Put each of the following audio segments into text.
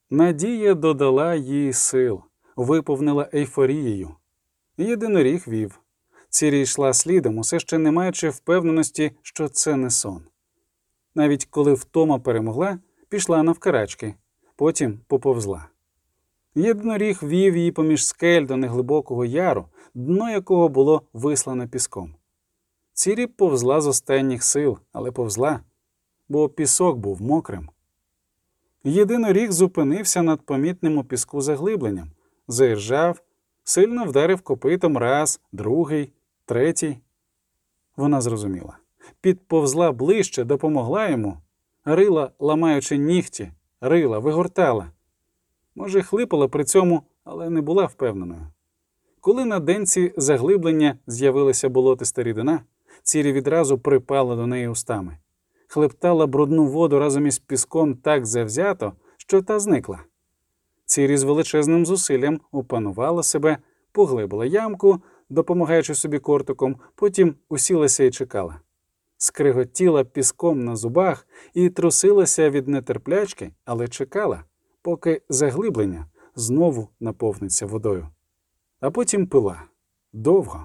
Надія додала їй сил, виповнила ейфорією. Єдиноріг вів. Цірі йшла слідом, усе ще не маючи впевненості, що це не сон. Навіть коли втома перемогла, пішла навкарачки, потім поповзла. Єдиноріг вів її поміж скель до неглибокого яру, дно якого було вислане піском. Цірі повзла з останніх сил, але повзла, бо пісок був мокрим. Єдиноріг зупинився над помітним у піску заглибленням, заіржав, сильно вдарив копитом раз, другий, третій. Вона зрозуміла. Підповзла ближче, допомогла йому. Рила, ламаючи нігті, рила, вигортала. Може, хлипала при цьому, але не була впевненою. Коли на денці заглиблення з'явилася болотиста рідина, Цірі відразу припала до неї устами. Хлептала брудну воду разом із піском так завзято, що та зникла. Цірі з величезним зусиллям опанувала себе, поглибила ямку, допомагаючи собі кортиком, потім усілася і чекала. Скриготіла піском на зубах і трусилася від нетерплячки, але чекала, поки заглиблення знову наповниться водою. А потім пила. Довго.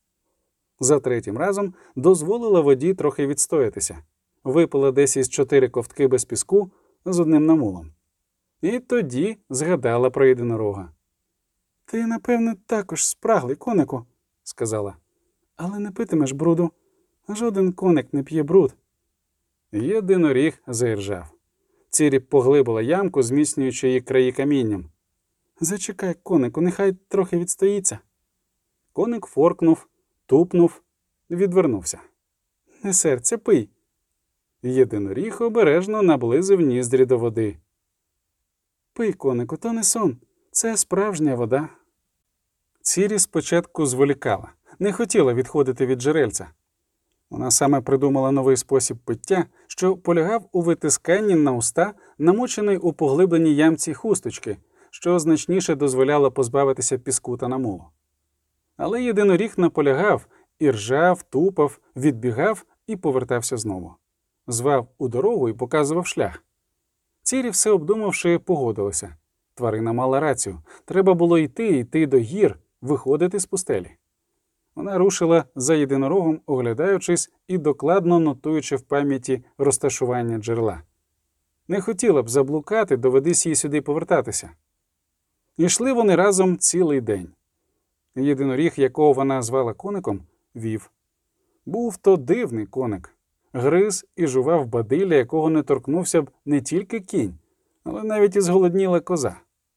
За третім разом дозволила воді трохи відстоятися. Випила десь із 4 ковтки без піску з одним намулом. І тоді згадала про єдинорога. «Ти, напевне, також спраглий, конику», – сказала. «Але не питимеш бруду. Жоден коник не п'є бруд». Єдиноріг заіржав. Цірі поглибила ямку, зміцнюючи її краї камінням. «Зачекай, конику, нехай трохи відстоїться». Коник форкнув, тупнув, відвернувся. «Не серця, пий». Єдиноріг обережно наблизив ніздрі до води. «Пий, конику, то не сон. Це справжня вода». Цірі спочатку зволікала, не хотіла відходити від джерельця. Вона саме придумала новий спосіб пиття, що полягав у витисканні на уста намоченої у поглибленій ямці хусточки, що значніше дозволяло позбавитися піску та намулу. Але єдиноріг наполягав, і ржав, тупав, відбігав і повертався знову. Звав у дорогу і показував шлях. Цірі, все обдумавши, погодилася. Тварина мала рацію. Треба було йти до гір, виходити з пустелі. Вона рушила за єдинорогом, оглядаючись і докладно нотуючи в пам'яті розташування джерела. Не хотіла б заблукати, доведись їй сюди повертатися. Ішли вони разом цілий день. Єдиноріг, якого вона звала коником, вів. Був то дивний коник. Гриз і жував бадилля, якого не торкнувся б не тільки кінь, але навіть і зголодніла коза.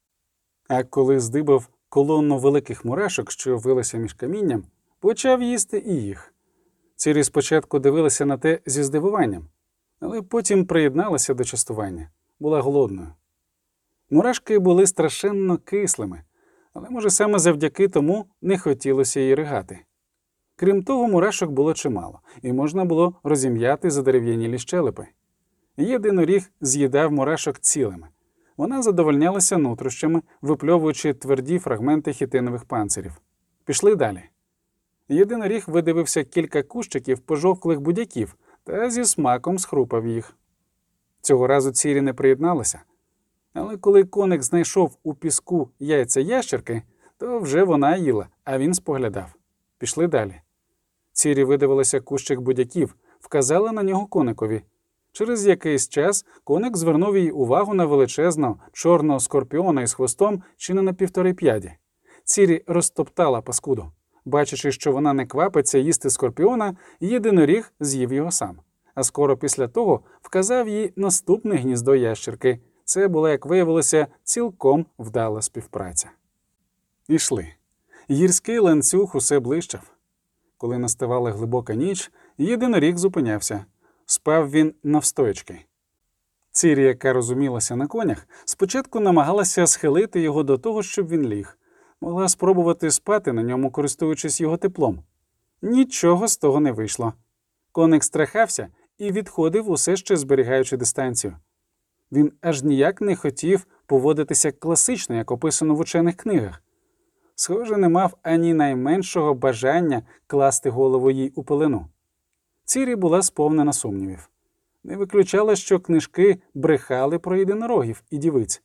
А коли здибав колонну великих мурашок, що вилися між камінням, почав їсти і їх. Цірі спочатку дивилася на те зі здивуванням, але потім приєдналася до частування. Була голодною. Мурашки були страшенно кислими, але, може, саме завдяки тому не хотілося їй ригати. Крім того, мурашок було чимало, і можна було розім'яти задерев'янілі щелепи. Єдиноріг з'їдав мурашок цілими. Вона задовольнялася нутрощами, випльовуючи тверді фрагменти хітинових панцирів. Пішли далі. Єдиноріг видивився кілька кущиків пожовклих будяків та зі смаком схрупав їх. Цього разу Цірі не приєдналася. Але коли коник знайшов у піску яйця ящерки, то вже вона їла, а він споглядав. Пішли далі. Цірі видивилася кущик будяків, вказала на нього коникові. Через якийсь час коник звернув їй увагу на величезного чорного скорпіона із хвостом чи не на 1,5 п'яді. Цірі розтоптала паскуду. Бачачи, що вона не квапиться їсти скорпіона, єдиноріг з'їв його сам. А скоро після того вказав їй наступне гніздо ящерки. Це була, як виявилося, цілком вдала співпраця. Ішли. Гірський ланцюг усе ближчав. Коли наставала глибока ніч, єдиноріг зупинявся. Спав він навстоячки. Цірі, яка розумілася на конях, спочатку намагалася схилити його до того, щоб він ліг. Могла спробувати спати на ньому, користуючись його теплом. Нічого з того не вийшло. Коник страхався і відходив, усе ще зберігаючи дистанцію. Він аж ніяк не хотів поводитися класично, як описано в учених книгах. Схоже, не мав ані найменшого бажання класти голову їй у пелену. Цірі була сповнена сумнівів. Не виключала, що книжки брехали про єдинорогів і дівиць.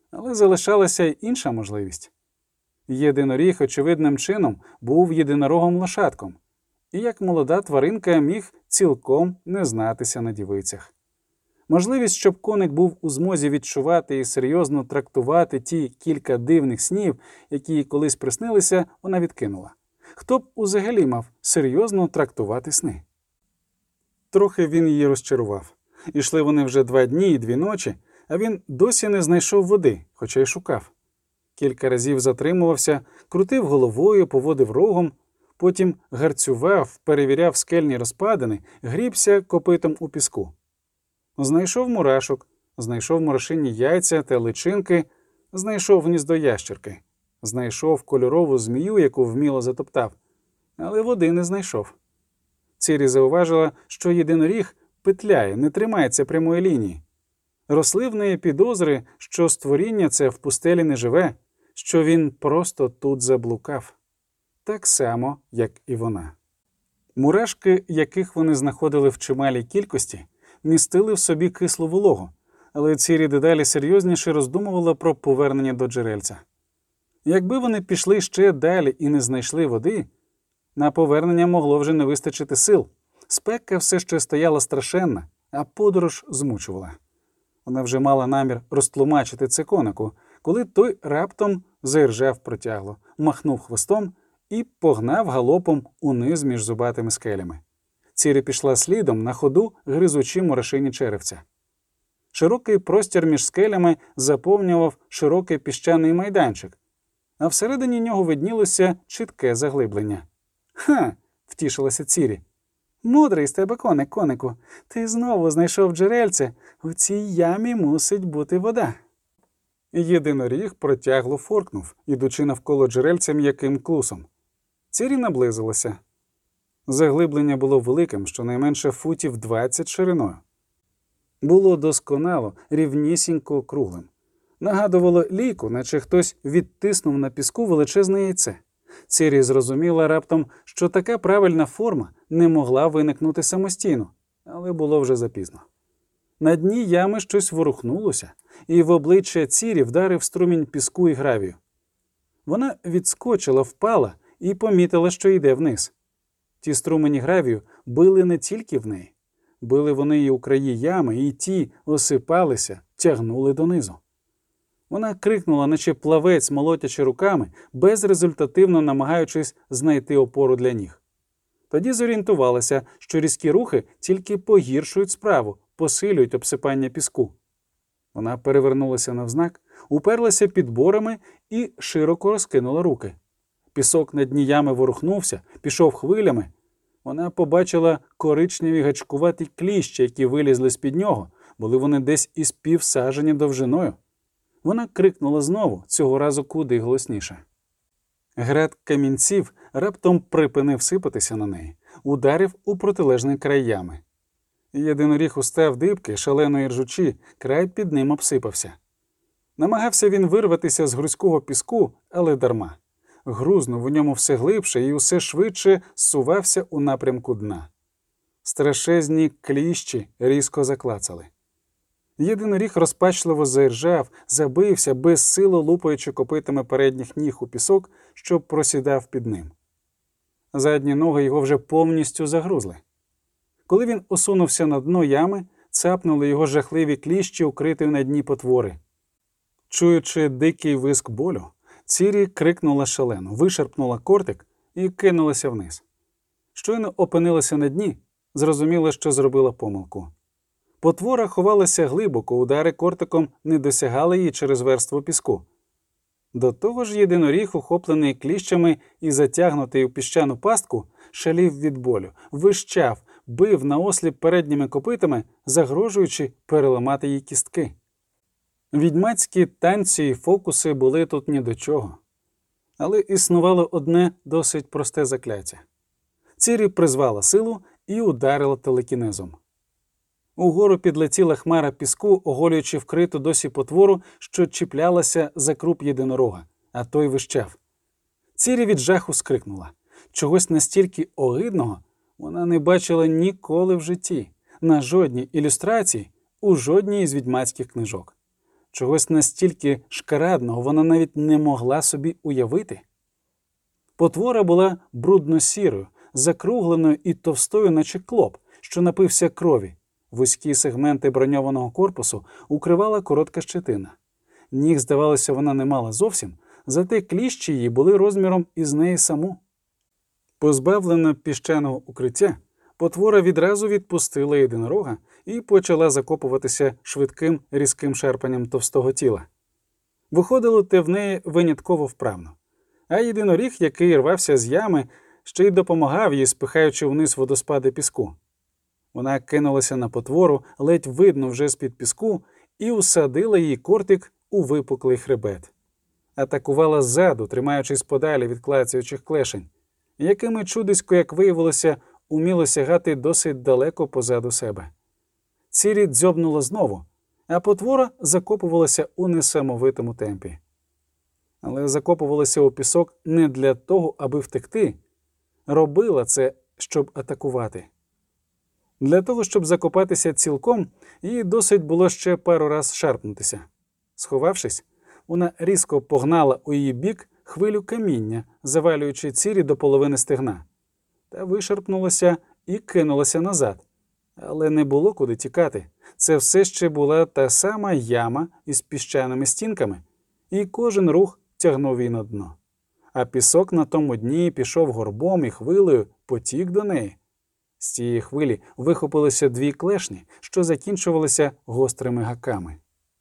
Але залишалася й інша можливість. Єдиноріг, очевидним чином, був єдинорогом-лошадком, і як молода тваринка міг цілком не знатися на дівицях. Можливість, щоб коник був у змозі відчувати і серйозно трактувати ті кілька дивних снів, які їй колись приснилися, вона відкинула. Хто б узагалі мав серйозно трактувати сни? Трохи він її розчарував. Ішли вони вже 2 дні і 2 ночі, а він досі не знайшов води, хоча й шукав. Кілька разів затримувався, крутив головою, поводив рогом, потім гарцював, перевіряв скельні розпадини, грібся копитом у піску. Знайшов мурашок, знайшов мурашині яйця та личинки, знайшов гніздо ящерки, знайшов кольорову змію, яку вміло затоптав, але води не знайшов. Цірі зауважила, що єдиноріг петляє, не тримається прямої лінії. Росли в неї підозри, що створіння це в пустелі не живе, що він просто тут заблукав. Так само, як і вона. Мурашки, яких вони знаходили в чималій кількості, містили в собі кислу вологу, але Цірі дедалі серйозніше роздумувала про повернення до джерельця. Якби вони пішли ще далі і не знайшли води, на повернення могло вже не вистачити сил. Спека все ще стояла страшенна, а подорож змучувала. Вона вже мала намір розтлумачити це конику, коли той раптом заіржав протягло, махнув хвостом і погнав галопом униз між зубатими скелями. Цірі пішла слідом, на ходу гризучи мурашині черевця. Широкий простір між скелями заповнював широкий піщаний майданчик, а всередині нього виднілося чітке заглиблення. «Ха!» – втішилася Цірі. «Мудрий з тебе коник, конику. Ти знову знайшов джерельце. У цій ямі мусить бути вода». Єдиноріг протягло форкнув, ідучи навколо джерельця м'яким клусом. Цірі наблизилася. Заглиблення було великим, щонайменше футів 20 шириною. Було досконало, рівнісінько круглим. Нагадувало лійку, наче хтось відтиснув на піску величезне яйце. Цірі зрозуміла раптом, що така правильна форма не могла виникнути самостійно, але було вже запізно. На дні ями щось ворухнулося, і в обличчя Цірі вдарив струмінь піску і гравію. Вона відскочила, впала і помітила, що йде вниз. Ті струмені гравію били не тільки в неї. Били вони і у краї ями, і ті осипалися, тягнули донизу. Вона крикнула, наче плавець, молотячи руками, безрезультативно намагаючись знайти опору для ніг. Тоді зорієнтувалася, що різкі рухи тільки погіршують справу, посилюють обсипання піску. Вона перевернулася навзнак, уперлася підборами і широко розкинула руки. Пісок на дні ями ворухнувся, пішов хвилями. Вона побачила коричневі гачкуваті кліщі, які вилізли з-під нього, були вони десь із півсаження довжиною. Вона крикнула знову, цього разу куди голосніше. Град камінців раптом припинив сипатися на неї, ударив у протилежний край ями. Єдиноріг устав дибки, шалено іржучи, край під ним обсипався. Намагався він вирватися з грузького піску, але дарма. Грузнув у ньому все глибше і усе швидше зсувався у напрямку дна. Страшезні кліщі різко заклацали. Єдиноріг розпачливо заіржав, забився, безсило лупаючи копитами передніх ніг у пісок, що просідав під ним. Задні ноги його вже повністю загрузли. Коли він осунувся на дно ями, цапнули його жахливі кліщі, укриті на дні потвори. Чуючи дикий виск болю, Цірі крикнула шалено, вишарпнула кортик і кинулася вниз. Щойно опинилася на дні, зрозуміла, що зробила помилку. Потвора ховалася глибоко, удари кортиком не досягали її через верству піску. До того ж єдиноріг, охоплений кліщами і затягнутий у піщану пастку, шалів від болю, вищав, бив наосліп передніми копитами, загрожуючи переламати їй кістки. Відьмацькі танці і фокуси були тут ні до чого. Але існувало одне досить просте закляття. Цірі призвала силу і ударила телекінезом. Угору підлетіла хмара піску, оголюючи вкриту досі потвору, що чіплялася за круп єдинорога, а той вищав. Цірі від жаху скрикнула. Чогось настільки огидного вона не бачила ніколи в житті, на жодній ілюстрації, у жодній із відьмацьких книжок. Чогось настільки шкарадного вона навіть не могла собі уявити. Потвора була брудно-сірою, закругленою і товстою, наче клоп, що напився крові. Вузькі сегменти броньованого корпусу укривала коротка щетина. Ніг, здавалося, вона не мала зовсім, зате кліщі її були розміром із неї саму. Позбавлена піщаного укриття, потвора відразу відпустила єдинорога і почала закопуватися швидким різким шарпанням товстого тіла. Виходило те в неї винятково вправно. А єдиноріг, який рвався з ями, ще й допомагав їй, спихаючи вниз водоспади піску. Вона кинулася на потвору, ледь видно вже з-під піску, і усадила її кортик у випуклий хребет. Атакувала ззаду, тримаючись подалі від клацаючих клешень, якими чудисько, як виявилося, уміло сягати досить далеко позаду себе. Цірі дзьобнула знову, а потвора закопувалася у несамовитому темпі. Але закопувалася у пісок не для того, аби втекти. Робила це, щоб атакувати. Для того, щоб закопатися цілком, їй досить було ще пару раз шарпнутися. Сховавшись, вона різко погнала у її бік хвилю каміння, завалюючи Цірі до половини стегна. Та вишарпнулася і кинулася назад. Але не було куди тікати. Це все ще була та сама яма із піщаними стінками, і кожен рух тягнув її на дно. А пісок на тому дні пішов горбом і хвилею, потік до неї. З цієї хвилі вихопилися дві клешні, що закінчувалися гострими гаками.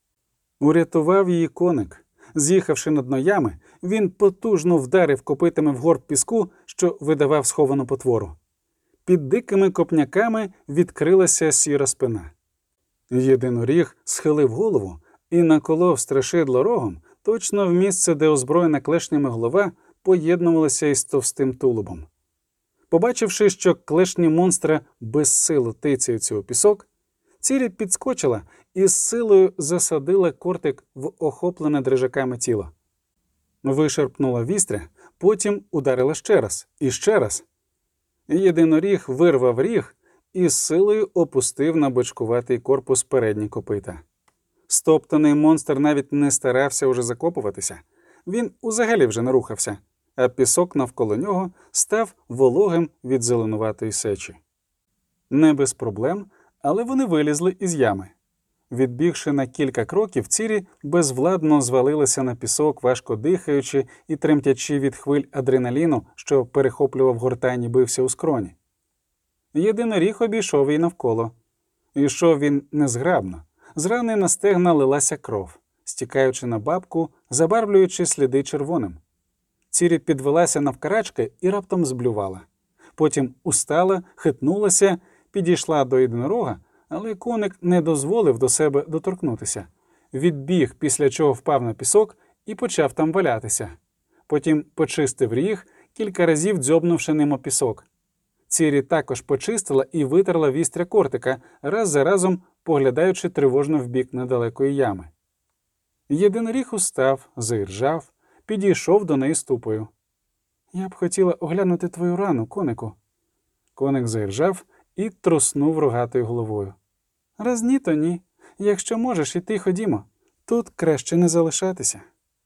Урятував її коник. З'їхавши на дно ями, він потужно вдарив копитами в горб піску, що видавав сховану потвору. Під дикими копняками відкрилася сіра спина. Єдиноріг схилив голову і наколов страшидло рогом точно в місце, де озброєна клешнями голова поєднувалася із товстим тулубом. Побачивши, що клешні монстра безсилу тицяються у пісок, Цірі підскочила і з силою засадила кортик в охоплене дрижаками тіло. Вишарпнула вістря, потім ударила ще раз і ще раз. Єдиноріг вирвав ріг і з силою опустив на бочкуватий корпус передні копита. Стоптаний монстр навіть не старався уже закопуватися. Він узагалі вже не рухався, а пісок навколо нього став вологим від зеленуватої сечі. Не без проблем, але вони вилізли із ями. Відбігши на кілька кроків, Цірі безвладно звалилася на пісок, важко дихаючи і тремтячи від хвиль адреналіну, що перехоплював гортань і бився у скроні. Єдиноріг обійшов її навколо. Ішов він незграбно. З рани на стегна лилася кров, стікаючи на бабку, забарвлюючи сліди червоним. Цірі підвелася навкарачки і раптом зблювала. Потім устала, хитнулася, підійшла до єдинорога, але коник не дозволив до себе доторкнутися. Відбіг, після чого впав на пісок і почав там валятися. Потім почистив ріг, кілька разів дзьобнувши ним о пісок. Цірі також почистила і витерла вістря кортика, раз за разом поглядаючи тривожно в бік недалекої ями. Єдиноріг устав, заіржав, підійшов до неї ступою. «Я б хотіла оглянути твою рану, конику». Коник заіржав і труснув рогатою головою. «Раз ні, то ні. Якщо можеш, і ти ходімо. Тут краще не залишатися».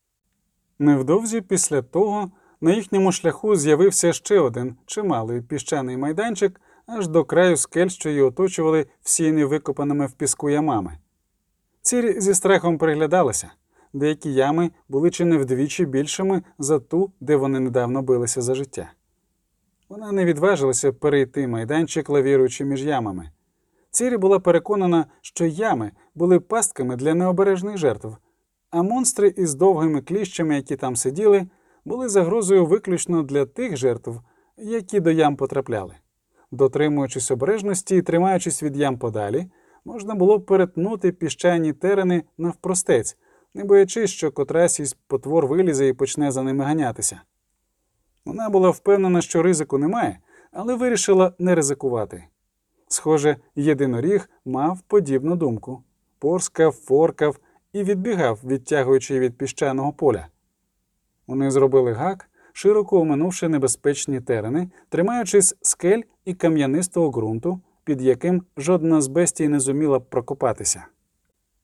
Невдовзі після того на їхньому шляху з'явився ще один чималий піщаний майданчик аж до краю скель, що її оточували всіяні викопаними в піску ямами. Цірі зі страхом приглядалася. Деякі ями були чи не вдвічі більшими за ту, де вони недавно билися за життя. Вона не відважилася перейти майданчик, лавіруючи між ямами. Цірі була переконана, що ями були пастками для необережних жертв, а монстри із довгими кліщами, які там сиділи, були загрозою виключно для тих жертв, які до ям потрапляли. Дотримуючись обережності і тримаючись від ям подалі, можна було перетнути піщані терени навпростець, не боячись, що котрась із потвор вилізе і почне за ними ганятися. Вона була впевнена, що ризику немає, але вирішила не ризикувати. Схоже, єдиноріг мав подібну думку. Порскав, форкав і відбігав, відтягуючи від піщаного поля. Вони зробили гак, широко оминувши небезпечні терени, тримаючись скель і кам'янистого ґрунту, під яким жодна з бестій не зуміла б прокопатися.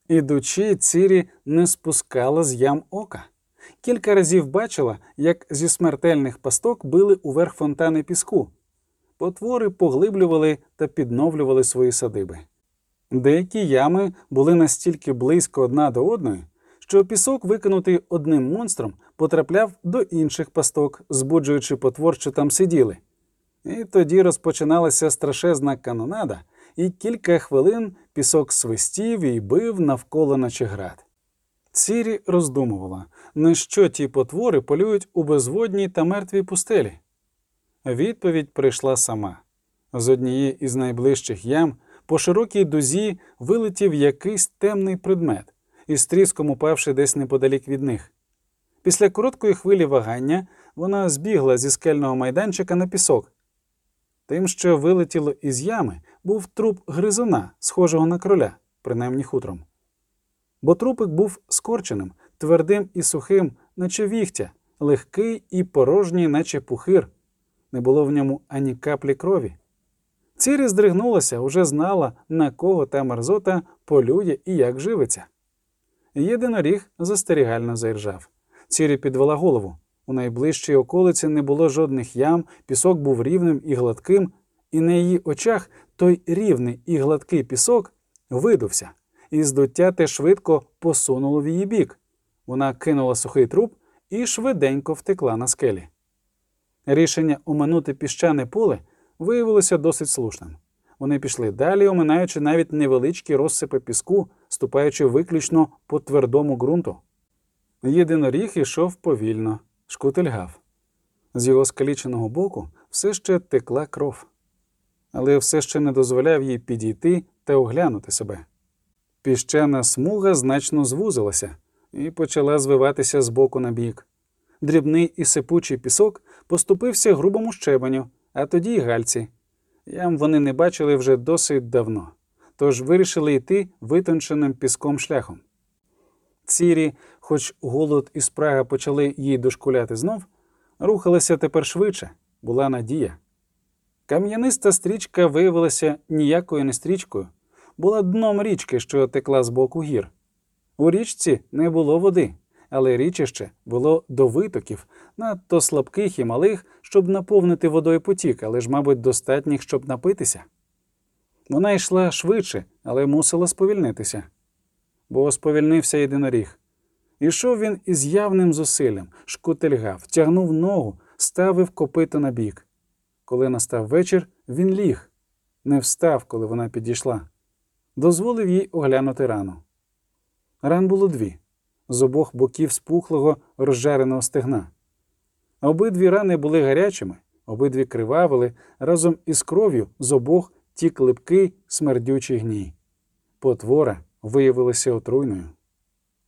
Ідучи, Цірі не спускала з ям ока. Кілька разів бачила, як зі смертельних пасток били уверх фонтани піску. Потвори поглиблювали та підновлювали свої садиби. Деякі ями були настільки близько одна до одної, що пісок, викинутий одним монстром, потрапляв до інших пасток, збуджуючи потвор, що там сиділи. І тоді розпочиналася страшезна канонада, і кілька хвилин пісок свистів і бив навколо наче град. Цірі роздумувала, на що ті потвори полюють у безводній та мертвій пустелі. Відповідь прийшла сама. З однієї із найближчих ям по широкій дузі вилетів якийсь темний предмет, із тріском упавши десь неподалік від них. Після короткої хвилі вагання вона збігла зі скельного майданчика на пісок. Тим, що вилетіло із ями, був труп гризуна, схожого на кроля, принаймні хутром. Бо трупик був скорченим, твердим і сухим, наче віхтя, легкий і порожній, наче пухир. Не було в ньому ані каплі крові. Цірі здригнулася, уже знала, на кого та мерзота полює і як живиться. Єдиноріг застерігально заіржав. Цірі підвела голову. У найближчій околиці не було жодних ям, пісок був рівним і гладким, і на її очах той рівний і гладкий пісок видувся, і здуття те швидко посунуло в її бік. Вона кинула сухий труп і швиденько втекла на скелі. Рішення оминути піщане поле виявилося досить слушним. Вони пішли далі, оминаючи навіть невеличкі розсипи піску, ступаючи виключно по твердому ґрунту. Єдиноріг ішов повільно, шкутильгав. З його скаліченого боку все ще текла кров, але все ще не дозволяв їй підійти та оглянути себе. Піщана смуга значно звузилася і почала звиватися з боку на бік. Дрібний і сипучий пісок поступився грубому щебеню, а тоді й гальці. Ям вони не бачили вже досить давно, тож вирішили йти витонченим піском шляхом. Цірі, хоч голод і спрага почали їй дошкуляти знов, рухалася тепер швидше, була надія. Кам'яниста стрічка виявилася ніякою не стрічкою, була дном річки, що текла з боку гір. У річці не було води, але річище було до витоків, надто слабких і малих, щоб наповнити водою потік, але ж, мабуть, достатніх, щоб напитися. Вона йшла швидше, але мусила сповільнитися. Бо сповільнився єдиноріг. Ішов він із явним зусиллям, шкутильгав, тягнув ногу, ставив копито на бік. Коли настав вечір, він ліг. Не встав, коли вона підійшла. Дозволив їй оглянути рану. Ран було дві. З обох боків спухлого, розжареного стегна. Обидві рани були гарячими, обидві кривавили, разом із кров'ю з обох тік липкий, смердючий гній. Потвора виявилася отруйною.